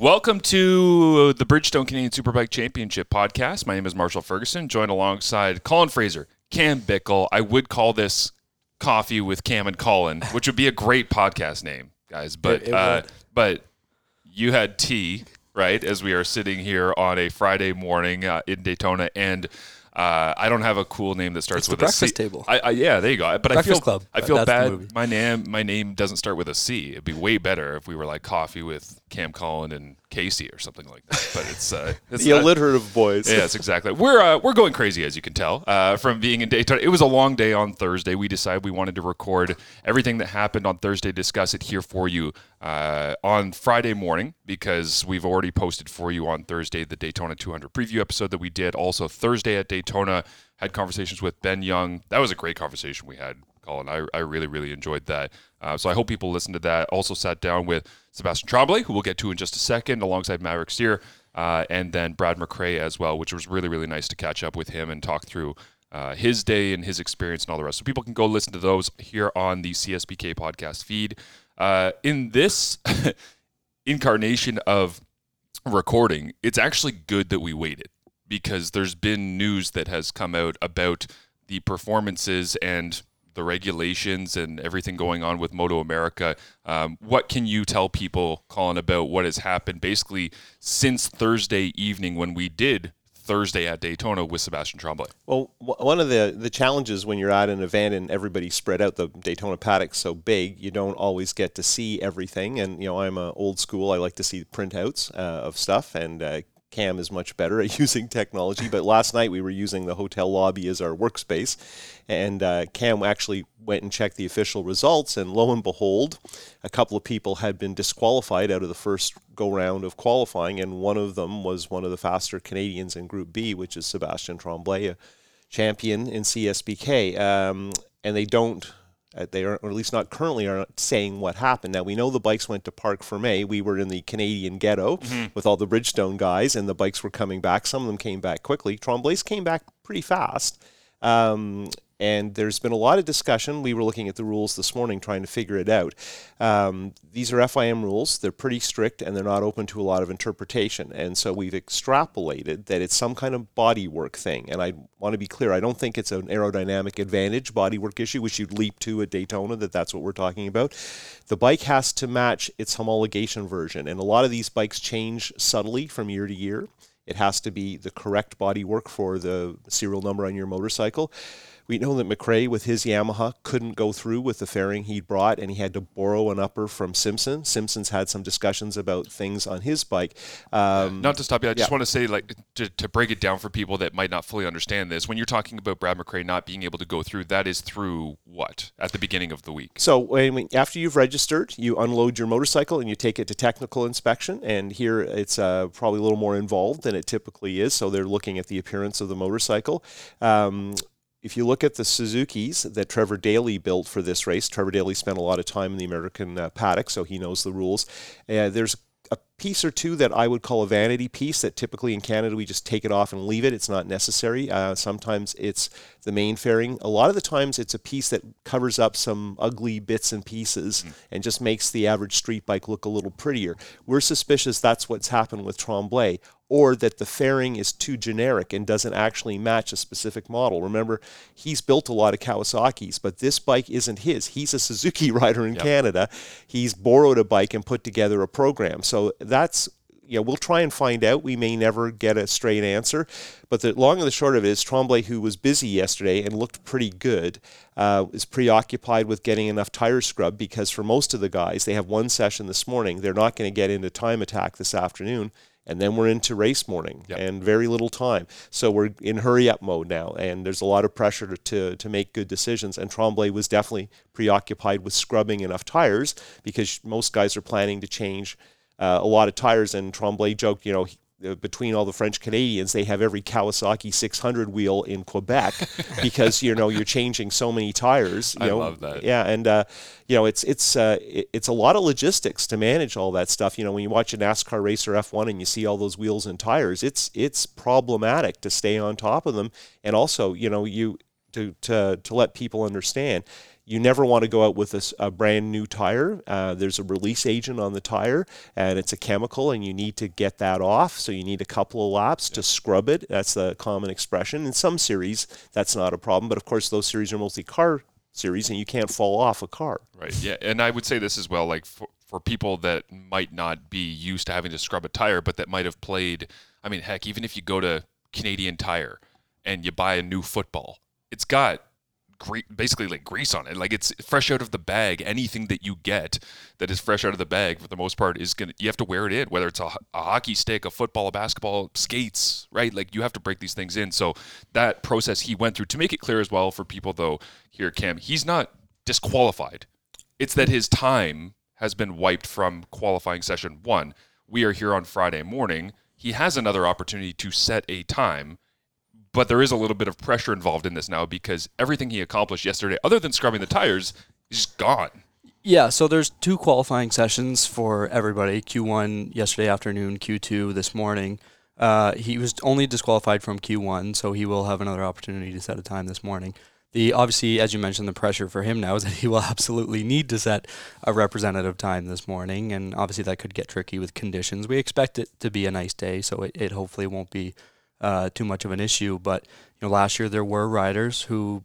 Welcome to the Bridgestone Canadian Superbike Championship podcast. My name is Marshall Ferguson, joined alongside Colin Fraser, Cam Bickle. I would call this Coffee with Cam and Colin, which would be a great podcast name, guys. But but you had tea, right, as we are sitting here on a Friday morning in Daytona, and I don't have a cool name that starts with a C. Breakfast Table. Yeah, there you go. But Breakfast Club. I feel That's the bad. movie. My name doesn't start with a C. It'd be way better if we were like Coffee with Cam, Colin, and Casey or something like that. But it's the alliterative boys. Yes, exactly. We're going crazy, as you can tell, from being in Daytona. It was a long day on Thursday. We decided we wanted to record everything that happened on Thursday, discuss it here for you on Friday morning, because we've already posted for you on Thursday the Daytona 200 preview episode that we did. Also Thursday at Daytona, had conversations with Ben Young. That was a great conversation we had, Colin. I really, really enjoyed that. So I hope people listened to that. Also sat down with Sebastian Tremblay, who we'll get to in just a second, alongside Maverick Steer, and then Brad McRae as well, which was really, really nice to catch up with him and talk through his day and his experience and all the rest. So people can go listen to those here on the CSBK podcast feed. In this incarnation of recording, it's actually good that we waited, because there's been news that has come out about the performances and the regulations and everything going on with Moto America. What can you tell people, Colin, about what has happened basically since Thursday evening when we did Thursday at Daytona with Sebastian Tremblay? Well, one of the challenges when you're at an event and everybody's spread out, the Daytona paddock's so big, you don't always get to see everything. And, I'm old school. I like to see printouts of stuff, and Cam is much better at using technology. But last night we were using the hotel lobby as our workspace, and Cam actually went and checked the official results, and lo and behold, a couple of people had been disqualified out of the first go-round of qualifying, and one of them was one of the faster Canadians in Group B, which is Sebastian Tremblay, a champion in CSBK. And they are, or at least not currently, are saying what happened. Now, we know the bikes went to Parc Fermé. We were in the Canadian ghetto with all the Bridgestone guys, and the bikes were coming back. Some of them came back quickly. Tremblay's came back pretty fast. And there's been a lot of discussion. We were looking at the rules this morning trying to figure it out. These are FIM rules. They're pretty strict, and they're not open to a lot of interpretation. And so we've extrapolated that it's some kind of bodywork thing. And I want to be clear, I don't think it's an aerodynamic advantage bodywork issue, which you'd leap to at Daytona, that's what we're talking about. The bike has to match its homologation version. And a lot of these bikes change subtly from year to year. It has to be the correct bodywork for the serial number on your motorcycle. We know that McRae, with his Yamaha, couldn't go through with the fairing he'd brought, and he had to borrow an upper from Simpson. Simpson's had some discussions about things on his bike. Not to stop you, I just want to say, to break it down for people that might not fully understand this, when you're talking about Brad McRae not being able to go through, that is through what? At the beginning of the week? So after you've registered, you unload your motorcycle and you take it to technical inspection, and here it's probably a little more involved than it typically is, so they're looking at the appearance of the motorcycle. If you look at the Suzukis that Trevor Daley built for this race, Trevor Daley spent a lot of time in the American paddock, so he knows the rules. There's a piece or two that I would call a vanity piece that typically in Canada we just take it off and leave it. It's not necessary. Sometimes it's the main fairing. A lot of the times it's a piece that covers up some ugly bits and pieces and just makes the average street bike look a little prettier. We're suspicious that's what's happened with Tremblay, or that the fairing is too generic and doesn't actually match a specific model. Remember, he's built a lot of Kawasaki's, but this bike isn't his. He's a Suzuki rider in Canada. He's borrowed a bike and put together a program. So that's, we'll try and find out. We may never get a straight answer. But the long and the short of it is Tremblay, who was busy yesterday and looked pretty good, is preoccupied with getting enough tire scrub, because for most of the guys, they have one session this morning. They're not going to get into time attack this afternoon. And then we're into race morning and very little time. So we're in hurry-up mode now, and there's a lot of pressure to make good decisions. And Tremblay was definitely preoccupied with scrubbing enough tires, because most guys are planning to change a lot of tires. And Tremblay joked, between all the French Canadians, they have every Kawasaki 600 wheel in Quebec because you're changing so many tires. I love that. Yeah, and it's a lot of logistics to manage all that stuff. When you watch a NASCAR racer F1 and you see all those wheels and tires, it's problematic to stay on top of them. And also, to let people understand. You never want to go out with a brand new tire. There's a release agent on the tire, and it's a chemical, and you need to get that off. So you need a couple of laps to scrub it. That's the common expression. In some series, that's not a problem. But, of course, those series are mostly car series, and you can't fall off a car. Right, yeah. And I would say this as well, like for people that might not be used to having to scrub a tire, but that might have played, I mean, heck, even if you go to Canadian Tire and you buy a new football, it's got basically like grease on it. Like it's fresh out of the bag. Anything that you get that is fresh out of the bag for the most part you have to wear it in, whether it's a hockey stick, a football, a basketball, skates, right? Like you have to break these things in. So that process he went through, to make it clear as well for people though here, Cam, he's not disqualified. It's that his time has been wiped from qualifying session 1. We are here on Friday morning. He has another opportunity to set a time, but there is a little bit of pressure involved in this now because everything he accomplished yesterday, other than scrubbing the tires, is just gone. Yeah, so there's 2 qualifying sessions for everybody. Q1 yesterday afternoon, Q2 this morning. He was only disqualified from Q1, so he will have another opportunity to set a time this morning. Obviously, as you mentioned, the pressure for him now is that he will absolutely need to set a representative time this morning, and obviously that could get tricky with conditions. We expect it to be a nice day, so it hopefully won't be too much of an issue. But last year there were riders whose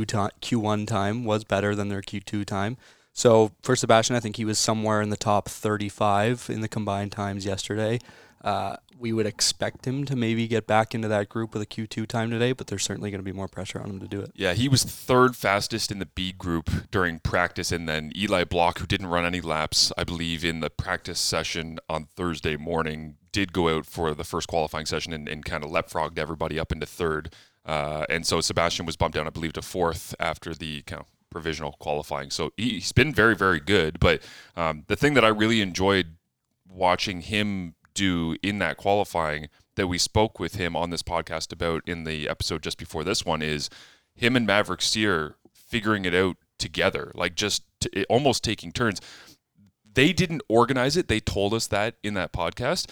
Q1 time was better than their Q2 time. So for Sebastian, I think he was somewhere in the top 35 in the combined times yesterday. We would expect him to maybe get back into that group with a Q2 time today, but there's certainly going to be more pressure on him to do it. Yeah, he was 3rd fastest in the B group during practice, and then Eli Block, who didn't run any laps, I believe, in the practice session on Thursday morning, did go out for the first qualifying session and kind of leapfrogged everybody up into 3rd. And so Sebastian was bumped down, I believe, to 4th after the kind of provisional qualifying. So he's been very, very good. But the thing that I really enjoyed watching him do in that qualifying that we spoke with him on this podcast about in the episode just before this one is him and Maverick Sear figuring it out together, like just almost taking turns. They didn't organize it. They told us that in that podcast.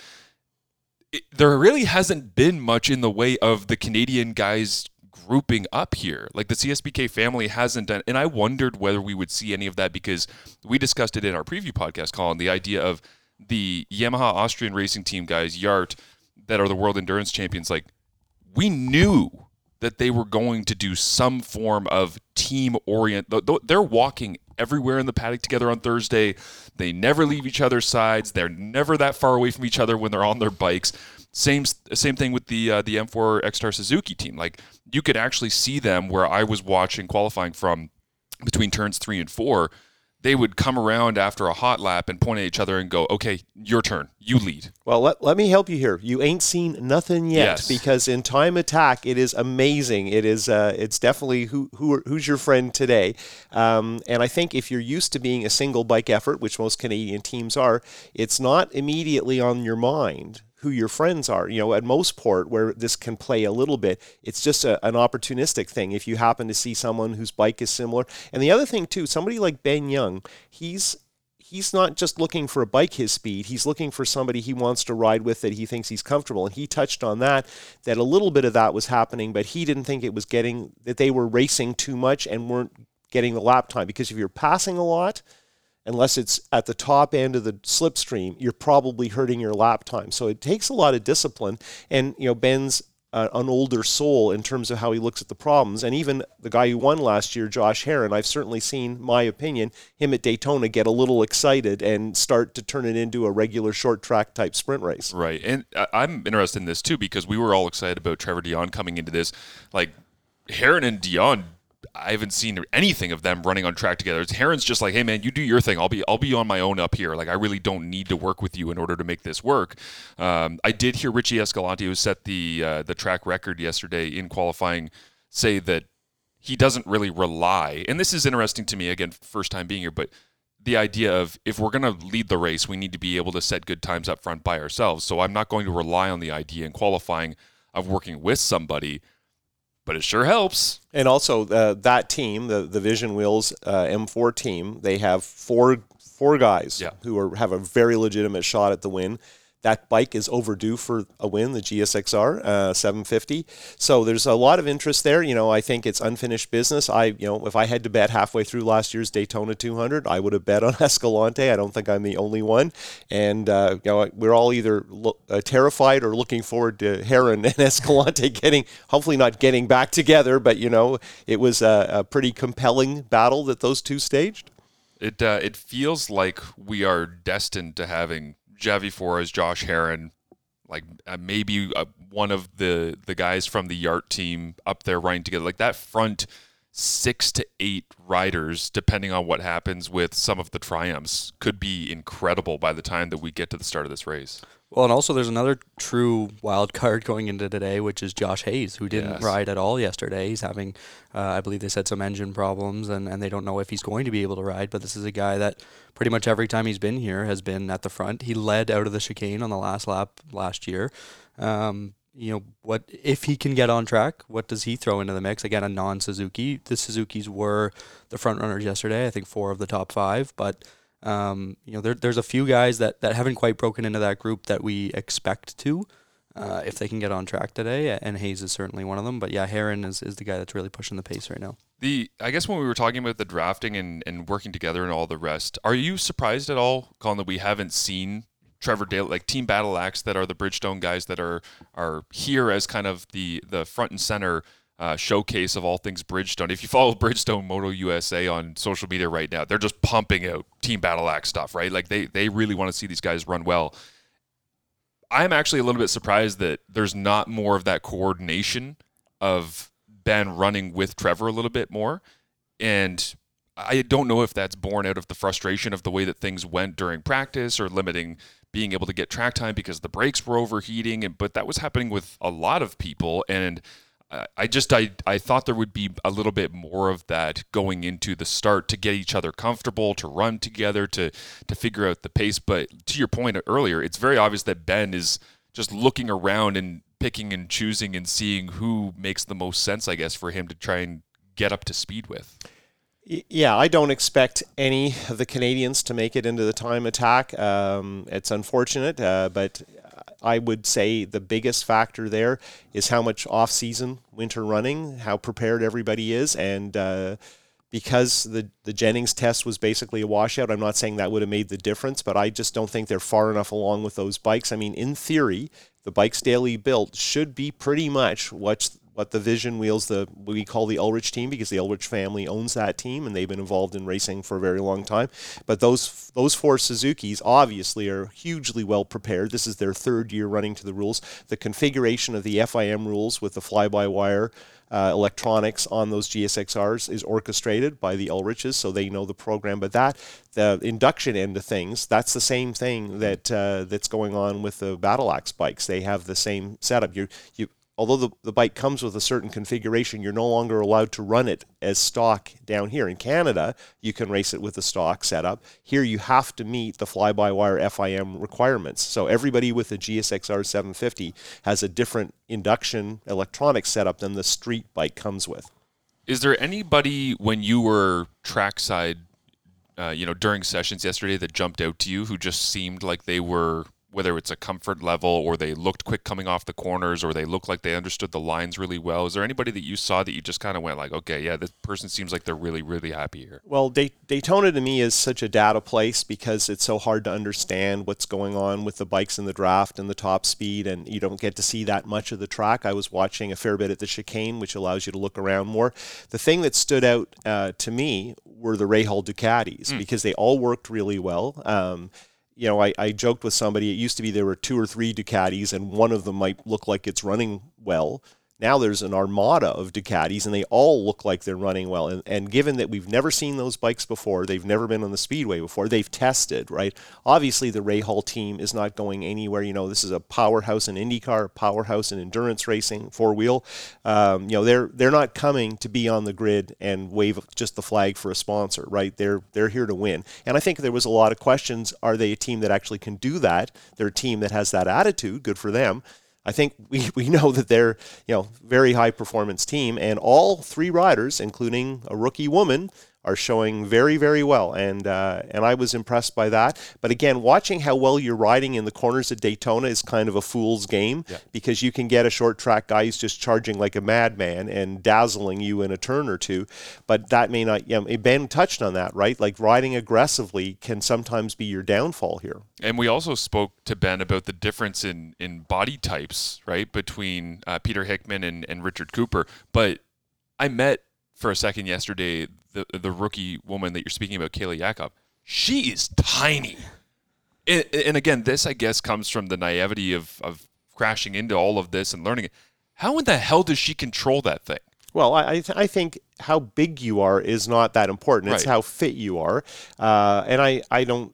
There really hasn't been much in the way of the Canadian guys grouping up here. Like the CSBK family hasn't done, and I wondered whether we would see any of that because we discussed it in our preview podcast, Colin, the idea of the Yamaha Austrian racing team guys, Yart, that are the world endurance champions. Like we knew that they were going to do some form of team orient. They're walking everywhere in the paddock together on Thursday. They never leave each other's sides. They're never that far away from each other when they're on their bikes. Same thing with the M4 X-Star Suzuki team. Like you could actually see them where I was watching qualifying from between turns 3 and 4. They would come around after a hot lap and point at each other and go, okay, your turn, you lead. Well, let me help you here. You ain't seen nothing yet because in time attack, it is amazing. It is, it's definitely who's your friend today. And I think if you're used to being a single bike effort, which most Canadian teams are, it's not immediately on your mind who your friends are. At Mosport, where this can play a little bit, it's just an opportunistic thing if you happen to see someone whose bike is similar. And the other thing, too, somebody like Ben Young, he's not just looking for a bike his speed. He's looking for somebody he wants to ride with that he thinks he's comfortable. And he touched on that a little bit of that was happening, but he didn't think it was that they were racing too much and weren't getting the lap time. Because if you're passing a lot, unless it's at the top end of the slipstream, you're probably hurting your lap time. So it takes a lot of discipline. And, Ben's an older soul in terms of how he looks at the problems. And even the guy who won last year, Josh Herron, I've certainly seen, my opinion, him at Daytona get a little excited and start to turn it into a regular short track type sprint race. Right. And I'm interested in this too, because we were all excited about Trevor Dion coming into this. Like Herron and Dion, I haven't seen anything of them running on track together. Herron's just like, hey man, you do your thing. I'll be on my own up here. Like I really don't need to work with you in order to make this work. I did hear Richie Escalante, who set the track record yesterday in qualifying, say that he doesn't really rely. And this is interesting to me. Again, first time being here, but the idea of if we're going to lead the race, we need to be able to set good times up front by ourselves. So I'm not going to rely on the idea in qualifying of working with somebody. But it sure helps. And also that team, the Vision Wheels M4 team, they have four guys who have a very legitimate shot at the win. that bike is overdue for a win, the GSXR 750. So there's a lot of interest there. I think it's unfinished business. If I had to bet halfway through last year's Daytona 200, I would have bet on Escalante. I don't think I'm the only one. And we're all either terrified or looking forward to Herrin and Escalante hopefully not getting back together. But it was a pretty compelling battle that those two staged. It feels like we are destined to having Javi Forres, Josh Herrin, like maybe one of the guys from the Yart team up there riding together. Like that front 6 to 8 riders, depending on what happens with some of the triumphs, could be incredible by the time that we get to the start of this race. Well, and also there's another true wild card going into today, which is Josh Hayes, who didn't ride at all yesterday. He's having, I believe they said, some engine problems, and they don't know if he's going to be able to ride. But this is a guy that pretty much every time he's been here has been at the front. He led out of the chicane on the last lap last year. What if he can get on track? What does he throw into the mix? Again, a non-Suzuki. The Suzukis were the front runners yesterday. I think 4 of the top 5, but. There's a few guys that haven't quite broken into that group that we expect to, if they can get on track today, and Hayes is certainly one of them. But yeah, Herrin is the guy that's really pushing the pace right now. I guess when we were talking about the drafting and working together and all the rest, are you surprised at all, Colin, that we haven't seen Trevor Dale, like Team Battle Axe, that are the Bridgestone guys that are here as kind of the front and center showcase of all things Bridgestone? If you follow Bridgestone Moto USA on social media right now, they're just pumping out Team Battle Axe stuff, right? Like they really want to see these guys run well. I'm actually a little bit surprised that there's not more of that coordination of Ben running with Trevor a little bit more. And I don't know if that's born out of the frustration of the way that things went during practice or limiting being able to get track time because the brakes were overheating. But that was happening with a lot of people. And I thought there would be a little bit more of that going into the start to get each other comfortable, to run together, to figure out the pace. But to your point earlier, it's very obvious that Ben is just looking around and picking and choosing and seeing who makes the most sense, I guess, for him to try and get up to speed with. Yeah, I don't expect any of the Canadians to make it into the time attack. It's unfortunate, but I would say the biggest factor there is how much off-season winter running, how prepared everybody is, and because the Jennings test was basically a washout, I'm not saying that would have made the difference, but I just don't think they're far enough along with those bikes. I mean, in theory, the bikes Daly built should be pretty much what the Vision Wheels, we call the Ulrich team, because the Ulrich family owns that team and they've been involved in racing for a very long time. But those 4 Suzukis obviously are hugely well prepared. This is their 3rd year running to the rules. The configuration of the FIM rules with the fly-by-wire electronics on those GSXRs is orchestrated by the Ulriches, so they know the program. But the induction end of things, that's the same thing that's going on with the Battle Axe bikes. They have the same setup. Although the bike comes with a certain configuration, you're no longer allowed to run it as stock down here. In Canada, you can race it with the stock setup. Here, you have to meet the fly-by-wire FIM requirements. So everybody with the GSXR 750 has a different induction electronic setup than the street bike comes with. Is there anybody, when you were trackside, during sessions yesterday, that jumped out to you who just seemed like they were, whether it's a comfort level or they looked quick coming off the corners or they looked like they understood the lines really well? Is there anybody that you saw that you just kind of went like, okay, yeah, this person seems like they're really, really happy here? Well, Daytona to me is such a data place because it's so hard to understand what's going on with the bikes in the draft and the top speed, and you don't get to see that much of the track. I was watching a fair bit at the chicane, which allows you to look around more. The thing that stood out to me were the Rahal Ducatis because they all worked really well. I joked with somebody, it used to be there were 2 or 3 Ducatis and one of them might look like it's running well. Now there's an armada of Ducatis and they all look like they're running well. And given that we've never seen those bikes before, they've never been on the Speedway before, they've tested, right? Obviously the Rahal team is not going anywhere. This is a powerhouse in IndyCar, powerhouse in endurance racing, 4-wheel. They're not coming to be on the grid and wave just the flag for a sponsor, right? They're here to win. And I think there was a lot of questions. Are they a team that actually can do that? They're a team that has that attitude. Good for them. I think we know that they're very high performance team, and all 3 riders, including a rookie woman, are showing very, very well, and I was impressed by that. But again, watching how well you're riding in the corners at Daytona is kind of a fool's game, because you can get a short track guy who's just charging like a madman and dazzling you in a turn or two, but that may not. Ben touched on that, right? Like riding aggressively can sometimes be your downfall here. And we also spoke to Ben about the difference in body types, right, between Peter Hickman and Richard Cooper. But I met for a second yesterday the rookie woman that you're speaking about, Kayla Jakob. She is tiny. And again, this, I guess, comes from the naivety of crashing into all of this and learning it. How in the hell does she control that thing? Well, I think how big you are is not that important. It's how fit you are. And I don't,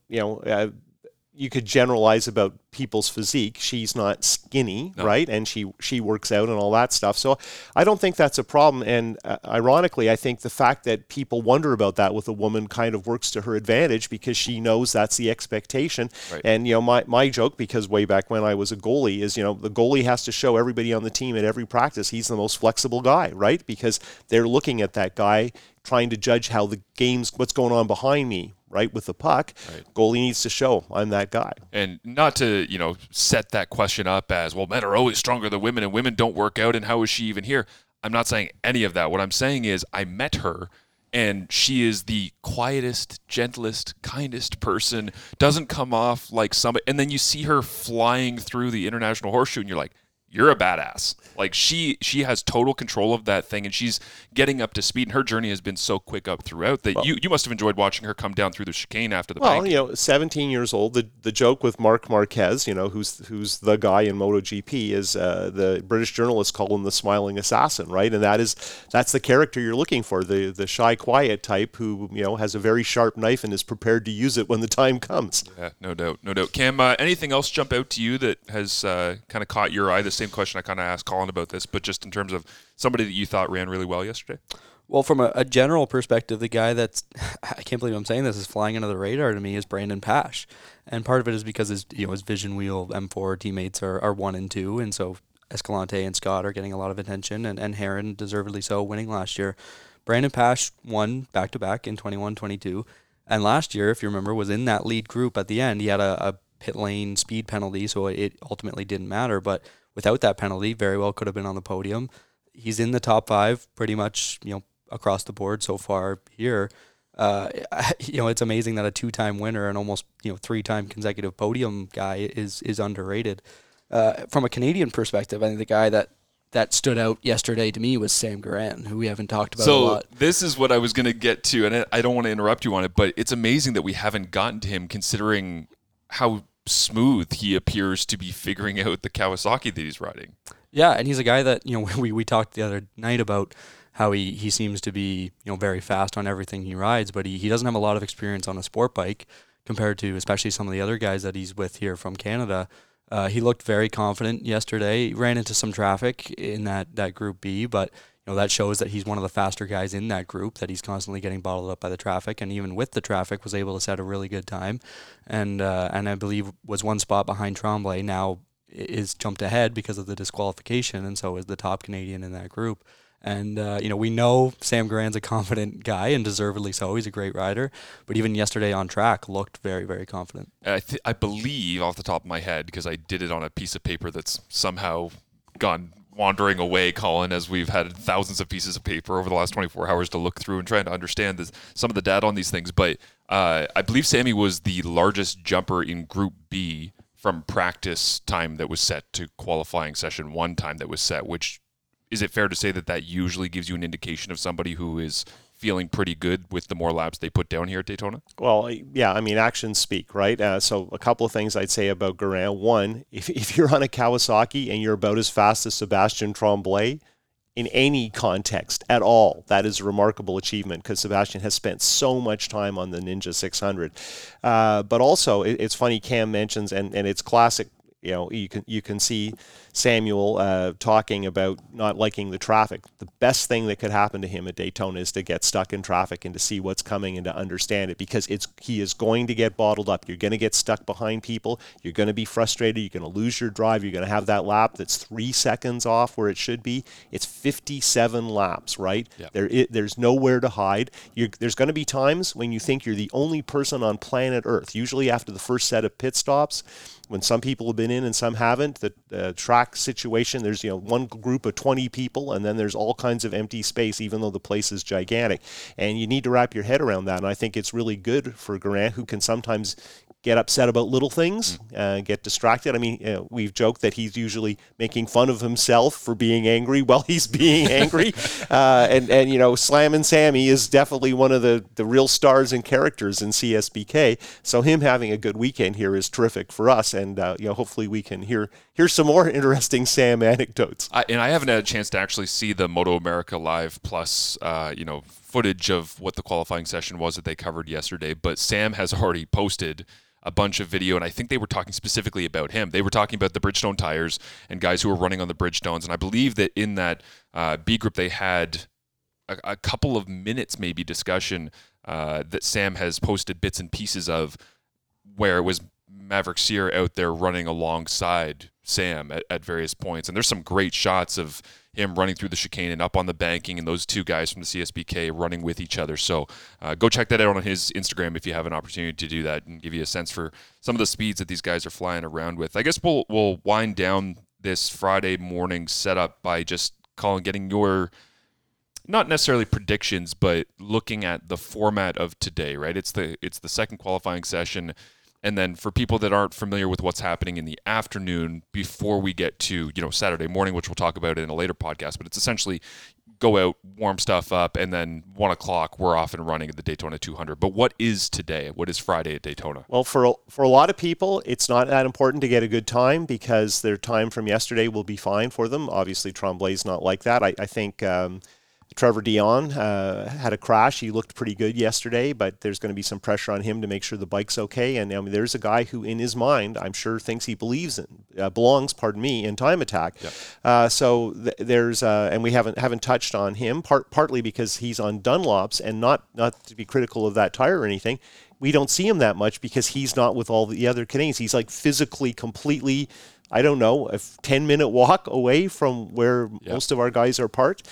you could generalize about people's physique. She's not skinny, right? And she works out and all that stuff. So I don't think that's a problem. And ironically, I think the fact that people wonder about that with a woman kind of works to her advantage, because she knows that's the expectation. Right. And, my joke, because way back when I was a goalie, is, the goalie has to show everybody on the team at every practice he's the most flexible guy, right? Because they're looking at that guy, trying to judge how the game's, what's going on behind me, right, with the puck. Right. Goalie needs to show I'm that guy. And not to, set that question up as, well, men are always stronger than women and women don't work out and how is she even here? I'm not saying any of that. What I'm saying is I met her and she is the quietest, gentlest, kindest person, doesn't come off like somebody. And then you see her flying through the International Horseshoe and you're like, you're a badass. Like she has total control of that thing, and she's getting up to speed. And her journey has been so quick up throughout that you must have enjoyed watching her come down through the chicane after the bank. 17 years old. The joke with Marc Marquez, who's the guy in MotoGP, is the British journalists call him the smiling assassin, right? And that's the character you're looking for, the shy, quiet type who has a very sharp knife and is prepared to use it when the time comes. Yeah, no doubt. Cam, anything else jump out to you that has kind of caught your eye? The same question I kind of asked Colin about this, but just in terms of somebody that you thought ran really well yesterday? Well, from a general perspective, the guy that's, I can't believe I'm saying this, is flying under the radar to me is Brandon Pash. And part of it is because his Vision Wheel M4 teammates are 1 and 2, and so Escalante and Scott are getting a lot of attention, and Heron, deservedly so, winning last year. Brandon Pash won back-to-back in 21-22, and last year, if you remember, was in that lead group at the end. He had a pit lane speed penalty, so it ultimately didn't matter, but without that penalty, very well could have been on the podium. He's in the top 5 pretty much, across the board so far here. It's amazing that a 2-time winner and almost 3-time consecutive podium guy is underrated. From a Canadian perspective, I think the guy that stood out yesterday to me was Sam Garant, who we haven't talked about a lot. So this is what I was going to get to, and I don't want to interrupt you on it, but it's amazing that we haven't gotten to him considering how smooth he appears to be figuring out the Kawasaki that he's riding. Yeah, and he's a guy that we talked the other night about how he seems to be very fast on everything he rides, but he doesn't have a lot of experience on a sport bike compared to especially some of the other guys that he's with here from Canada. He looked very confident yesterday. He ran into some traffic in that Group B, but that shows that he's one of the faster guys in that group, that he's constantly getting bottled up by the traffic, and even with the traffic was able to set a really good time, and I believe was 1 spot behind Tremblay. Now is jumped ahead because of the disqualification, and so is the top Canadian in that group. And we know Sam Garant's a confident guy, and deservedly so. He's a great rider, but even yesterday on track looked very, very confident. I believe off the top of my head, because I did it on a piece of paper that's somehow gone wandering away, Colin, as we've had thousands of pieces of paper over the last 24 hours to look through and trying to understand some of the data on these things. But I believe Sammy was the largest jumper in Group B from practice time that was set to qualifying session 1 time that was set, which, is it fair to say that usually gives you an indication of somebody who is feeling pretty good with the more laps they put down here at Daytona? Well, yeah, actions speak, right? So a couple of things I'd say about Garant. One, if you're on a Kawasaki and you're about as fast as Sebastian Tremblay, in any context at all, that is a remarkable achievement, because Sebastian has spent so much time on the Ninja 600. But also, it's funny, Cam mentions, and it's classic you can see Samuel talking about not liking the traffic. The best thing that could happen to him at Daytona is to get stuck in traffic and to see what's coming and to understand it, because he is going to get bottled up. You're going to get stuck behind people. You're going to be frustrated. You're going to lose your drive. You're going to have that lap that's 3 seconds off where it should be. It's 57 laps, right? Yep. There's nowhere to hide. There's going to be times when you think you're the only person on planet Earth, usually after the first set of pit stops, when some people have been in and some haven't. The track situation, there's one group of 20 people, and then there's all kinds of empty space, even though the place is gigantic. And you need to wrap your head around that. And I think it's really good for Geraint, who can sometimes get upset about little things, get distracted. I mean, we've joked that he's usually making fun of himself for being angry while he's being angry. And Slammin' Sammy is definitely one of the real stars and characters in CSBK. So him having a good weekend here is terrific for us. And, hopefully we can hear some more interesting Sam anecdotes. I haven't had a chance to actually see the Moto America Live Plus, footage of what the qualifying session was that they covered yesterday. But Sam has already posted a bunch of video, and I think they were talking specifically about him. They were talking about the Bridgestone tires and guys who were running on the Bridgestones, and I believe that in that B group they had a couple of minutes maybe discussion that Sam has posted bits and pieces of, where it was Maverick Sear out there running alongside Sam at various points. And there's some great shots of him running through the chicane and up on the banking, and those two guys from the CSBK running with each other. So go check that out on his Instagram if you have an opportunity to do that, and give you a sense for some of the speeds that these guys are flying around with. I guess we'll wind down this Friday morning setup by just getting your, not necessarily predictions, but looking at the format of today, right? It's the second qualifying session. And then for people that aren't familiar with what's happening in the afternoon before we get to, Saturday morning, which we'll talk about in a later podcast, but it's essentially go out, warm stuff up, and then 1 o'clock we're off and running at the Daytona 200. But what is today? What is Friday at Daytona? Well, for a lot of people, it's not that important to get a good time, because their time from yesterday will be fine for them. Obviously, Tremblay's not like that. I think Trevor Dion had a crash. He looked pretty good yesterday, but there's going to be some pressure on him to make sure the bike's okay. And there's a guy who, in his mind, I'm sure thinks he belongs in Time Attack. Yep. So there's and we haven't touched on him, partly because he's on Dunlops, and not to be critical of that tire or anything. We don't see him that much because he's not with all the other Canadians. He's like physically completely, I don't know, a 10-minute walk away from where most of our guys are parked.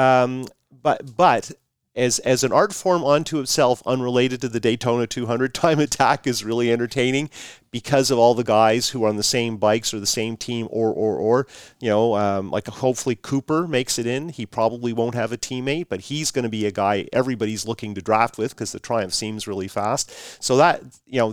But as an art form unto itself, unrelated to the Daytona 200, Time Attack is really entertaining because of all the guys who are on the same bikes or the same team, like hopefully Cooper makes it in. He probably won't have a teammate, but he's going to be a guy everybody's looking to draft with because the Triumph seems really fast. So that,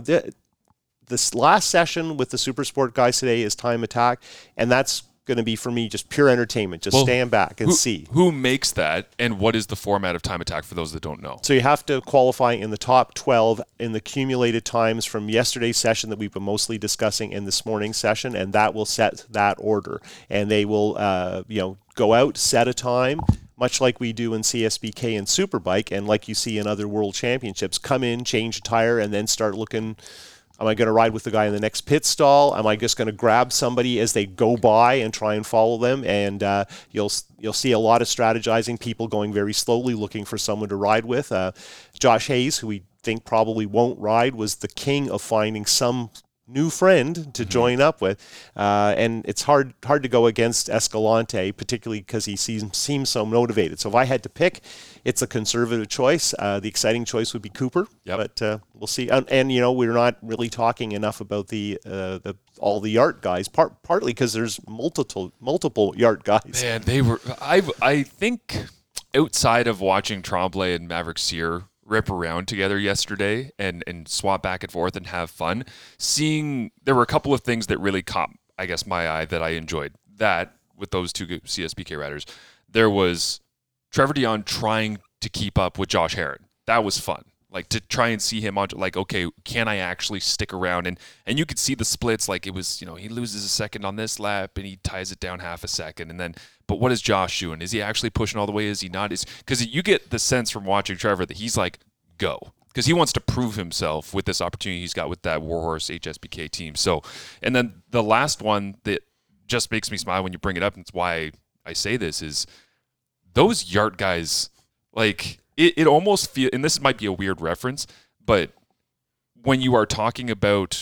this last session with the Supersport guys today is Time Attack, and that's going to be, for me, just pure entertainment. Just stand back and see. Who makes that, and what is the format of Time Attack for those that don't know? So you have to qualify in the top 12 in the cumulated times from yesterday's session that we've been mostly discussing in this morning's session, and that will set that order. And they will, go out, set a time, much like we do in CSBK and Superbike, and like you see in other world championships, come in, change a tire, and then start looking. Am I going to ride with the guy in the next pit stall? Am I just going to grab somebody as they go by and try and follow them? And you'll see a lot of strategizing, people going very slowly, looking for someone to ride with. Josh Hayes, who we think probably won't ride, was the king of finding some new friend to join up with, and it's hard to go against Escalante, particularly because he seems so motivated. So if I had to pick, it's a conservative choice. The exciting choice would be Cooper, but we'll see. And we're not really talking enough about all the Yart guys, partly because there's multiple Yart guys. Man, they were. I think outside of watching Tremblay and Maverick Sear rip around together yesterday and swap back and forth and have fun, there were a couple of things that really caught, I guess, my eye that I enjoyed. That, with those two CSBK riders, there was Trevor Dion trying to keep up with Josh Herrin. That was fun. Like, to try and see him on, like, okay, can I actually stick around? And you could see the splits, like it was, he loses a second on this lap and he ties it down half a second. And then, but what is Josh doing? Is he actually pushing all the way? Is he not? Because you get the sense from watching Trevor that he's like, go. because he wants to prove himself with this opportunity he's got with that Warhorse HSBK team. So, and then the last one that just makes me smile when you bring it up, and it's why I say this, is those Yart guys, like, it almost feels, and this might be a weird reference, but when you are talking about,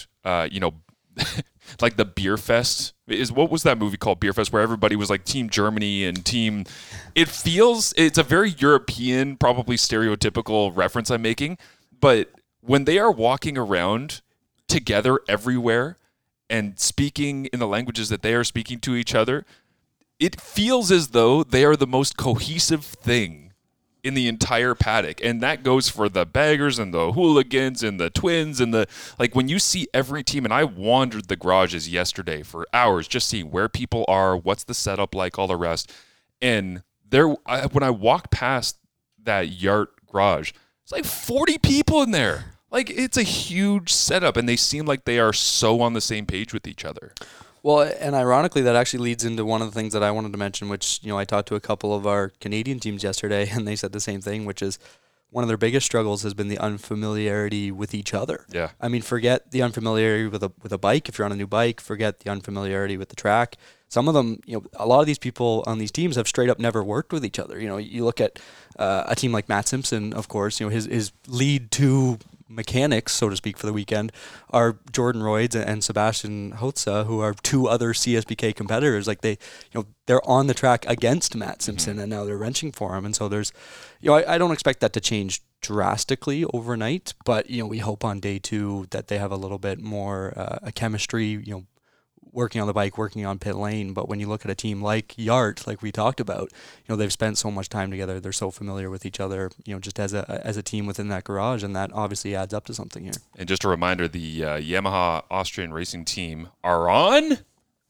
like the Beer Fest, what was that movie called, Beer Fest, where everybody was like Team Germany and Team, it's a very European, probably stereotypical reference I'm making, but when they are walking around together everywhere and speaking in the languages that they are speaking to each other, it feels as though they are the most cohesive thing in the entire paddock. And that goes for the Baggers and the Hooligans and the Twins and like when you see every team, and I wandered the garages yesterday for hours just seeing where people are, what's the setup like, all the rest. And when I walked past that Yart garage, it's like 40 people in there. Like, it's a huge setup, and they seem like they are so on the same page with each other. Well, and ironically, that actually leads into one of the things that I wanted to mention, which, I talked to a couple of our Canadian teams yesterday, and they said the same thing, which is one of their biggest struggles has been the unfamiliarity with each other. Yeah. I mean, forget the unfamiliarity with a bike. If you're on a new bike, forget the unfamiliarity with the track. Some of them, a lot of these people on these teams have straight up never worked with each other. You look at a team like Matt Simpson, of course, his lead two mechanics, so to speak, for the weekend are Jordan Royds and Sebastian Hotza, who are two other CSBK competitors. Like they're on the track against Matt Simpson, and now they're wrenching for him. And so there's, I don't expect that to change drastically overnight, but we hope on day two that they have a little bit more a chemistry, working on the bike, working on pit lane. But when you look at a team like Yart, like we talked about, they've spent so much time together. They're so familiar with each other, just as a team within that garage, and that obviously adds up to something here. And just a reminder, the Yamaha Austrian Racing Team are on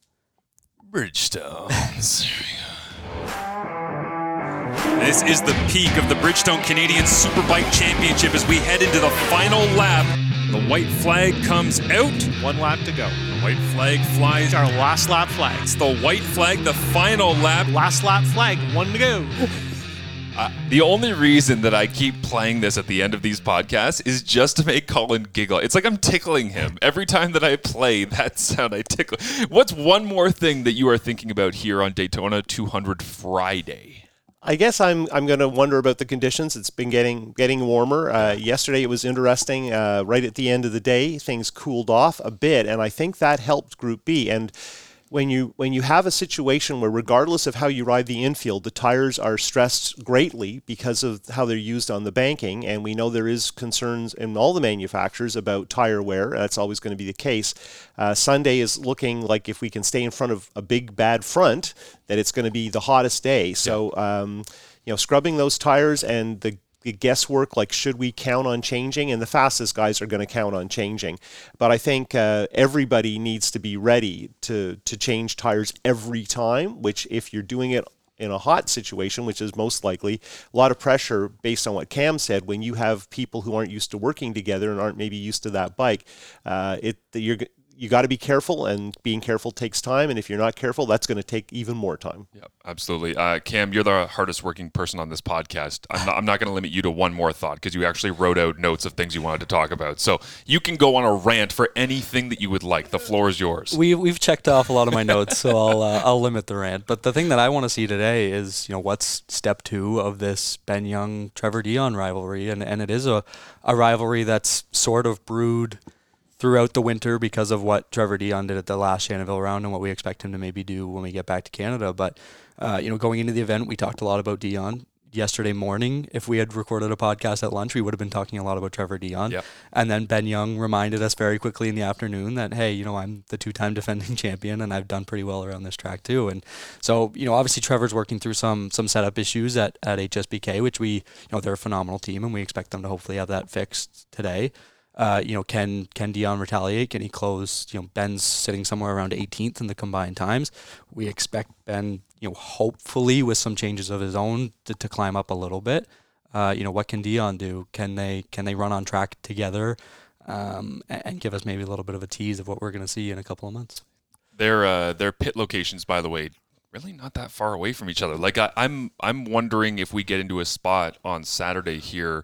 Bridgestones. This is the peak of the Bridgestone Canadian Superbike Championship as we head into the final lap. The white flag comes out. 1 lap to go. The white flag flies. It's our last lap flag. It's the white flag, the final lap. Last lap flag, 1 to go. The only reason that I keep playing this at the end of these podcasts is just to make Colin giggle. It's like I'm tickling him. Every time that I play that sound, I tickle. What's one more thing that you are thinking about here on Daytona 200 Friday? I guess I'm going to wonder about the conditions. It's been getting warmer. Yesterday it was interesting. Right at the end of the day, things cooled off a bit, and I think that helped Group B. And when you have a situation where, regardless of how you ride the infield, the tires are stressed greatly because of how they're used on the banking, and we know there is concerns in all the manufacturers about tire wear. That's always going to be the case. Sunday is looking like, if we can stay in front of a big bad front, that it's going to be the hottest day. So, scrubbing those tires and the guesswork, like should we count on changing, and the fastest guys are going to count on changing, but I think everybody needs to be ready to change tires every time, which if you're doing it in a hot situation, which is most likely, a lot of pressure based on what Cam said, when you have people who aren't used to working together and aren't maybe used to that bike, you got to be careful, and being careful takes time. And if you're not careful, that's going to take even more time. Yep, absolutely. Cam, you're the hardest working person on this podcast. I'm not going to limit you to one more thought, because you actually wrote out notes of things you wanted to talk about. So you can go on a rant for anything that you would like. The floor is yours. We've checked off a lot of my notes, so I'll limit the rant. But the thing that I want to see today is, what's step 2 of this Ben Young, Trevor Dion rivalry, and it is a rivalry that's sort of brewed throughout the winter because of what Trevor Dion did at the last Shannonville round and what we expect him to maybe do when we get back to Canada. But, going into the event, we talked a lot about Dion. Yesterday morning, if we had recorded a podcast at lunch, we would have been talking a lot about Trevor Dion. Yep. And then Ben Young reminded us very quickly in the afternoon that, hey, I'm the 2-time defending champion and I've done pretty well around this track too. And so, obviously Trevor's working through some setup issues at HSBK, which they're a phenomenal team and we expect them to hopefully have that fixed today. Can Dion retaliate? Can he close? Ben's sitting somewhere around 18th in the combined times. We expect Ben, hopefully with some changes of his own to climb up a little bit. What can Dion do? Can they run on track together and give us maybe a little bit of a tease of what we're going to see in a couple of months? Their pit locations, by the way, really not that far away from each other. Like I'm wondering if we get into a spot on Saturday here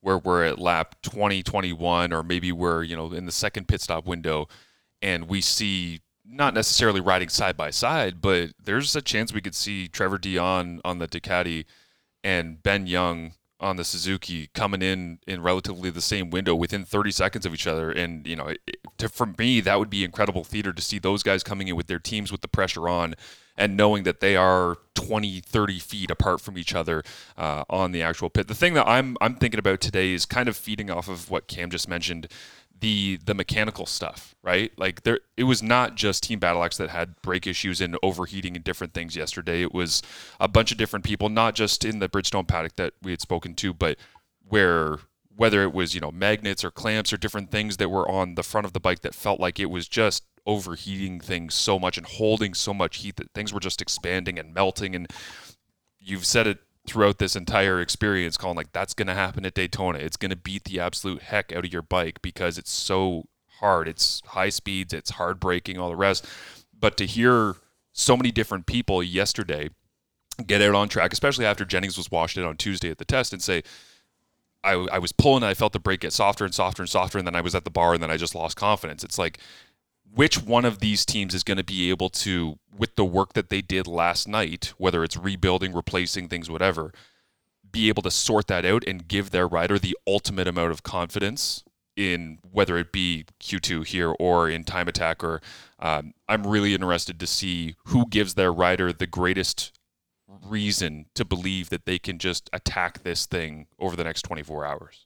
where we're at lap 20, 21, or maybe we're, in the second pit stop window, and we see not necessarily riding side by side, but there's a chance we could see Trevor Dion on the Ducati and Ben Young on the Suzuki coming in relatively the same window within 30 seconds of each other. And, for me, that would be incredible theater to see those guys coming in with their teams with the pressure on and knowing that they are 20, 30 feet apart from each other on the actual pit. The thing that I'm thinking about today is kind of feeding off of what Cam just mentioned, the mechanical stuff, right? Like it was not just Team Battle Axe that had brake issues and overheating and different things yesterday. It was a bunch of different people, not just in the Bridgestone paddock that we had spoken to, but whether it was, magnets or clamps or different things that were on the front of the bike that felt like it was just overheating things so much and holding so much heat that things were just expanding and melting. And you've said it throughout this entire experience, Colin, like that's going to happen at Daytona. It's going to beat the absolute heck out of your bike because it's so hard. It's high speeds, it's hard braking, all the rest. But to hear so many different people yesterday get out on track, especially after Jennings was washed in on Tuesday at the test, and say, I was pulling and I felt the brake get softer and softer and softer, and then I was at the bar and then I just lost confidence. It's like, which one of these teams is going to be able to, with the work that they did last night, whether it's rebuilding, replacing things, whatever, be able to sort that out and give their rider the ultimate amount of confidence in whether it be Q2 here or in Time Attack? Or I'm really interested to see who gives their rider the greatest reason to believe that they can just attack this thing over the next 24 hours.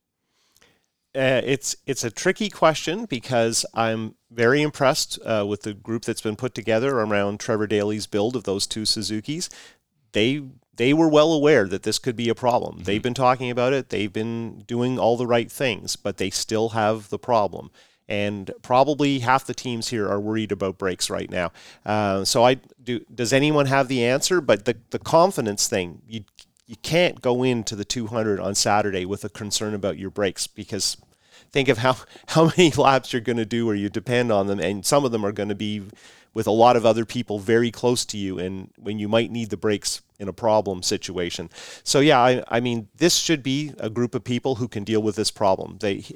It's a tricky question because I'm very impressed with the group that's been put together around Trevor Daley's build of those two Suzukis. They were well aware that this could be a problem. Mm-hmm. They've been talking about it. They've been doing all the right things, but they still have the problem. And probably half the teams here are worried about brakes right now. Does anyone have the answer? But the confidence thing, you can't go into the 200 on Saturday with a concern about your brakes, because think of how many laps you're going to do where you depend on them, and some of them are going to be with a lot of other people very close to you, and when you might need the brakes in a problem situation. So yeah, I mean, this should be a group of people who can deal with this problem.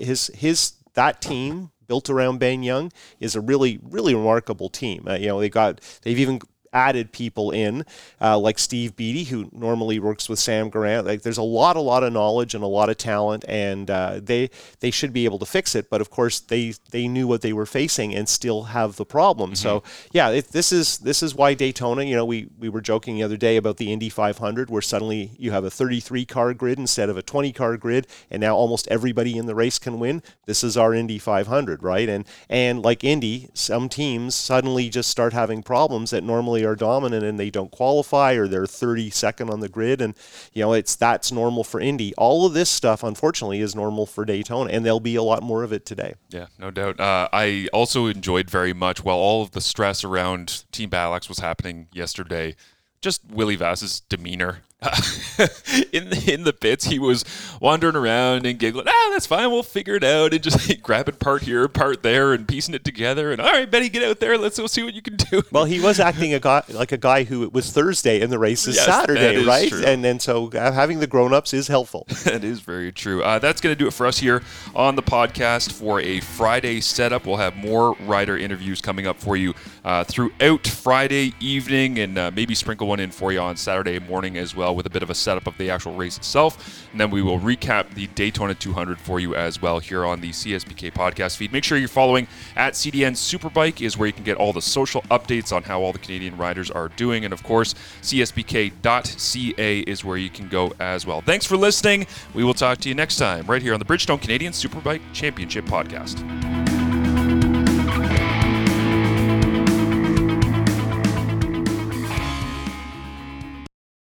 That team built around Ben Young is a really, really remarkable team. They've even added people in like Steve Beattie, who normally works with Sam Garant. Like, there's a lot of knowledge and a lot of talent, and they should be able to fix it. But of course, they knew what they were facing and still have the problem. Mm-hmm. So yeah, this is why Daytona. We were joking the other day about the Indy 500, where suddenly you have a 33 car grid instead of a 20 car grid, and now almost everybody in the race can win. This is our Indy 500, right? And like Indy, some teams suddenly just start having problems that normally are dominant, and they don't qualify, or they're 32nd on the grid, and that's normal for Indy. All of this stuff, unfortunately, is normal for Daytona, and there'll be a lot more of it today. Yeah, no doubt. I also enjoyed very much, while all of the stress around Team Battle Axe was happening yesterday, just Willie Vass's demeanor. In the pits, he was wandering around and giggling, that's fine, we'll figure it out, and just grabbing part here, part there, and piecing it together, and all right, Benny, get out there, let's go see what you can do. Well, he was acting like a guy who, it was Thursday and the race is Saturday, right? True. And then so having the grown-ups is helpful. That is very true. That's going to do it for us here on the podcast for a Friday setup. We'll have more rider interviews coming up for you throughout Friday evening, and maybe sprinkle one in for you on Saturday morning as well, with a bit of a setup of the actual race itself. And then we will recap the Daytona 200 for you as well here on the CSBK podcast feed. Make sure you're following at CDN Superbike, is where you can get all the social updates on how all the Canadian riders are doing. And of course, CSBK.ca is where you can go as well. Thanks for listening. We will talk to you next time right here on the Bridgestone Canadian Superbike Championship podcast.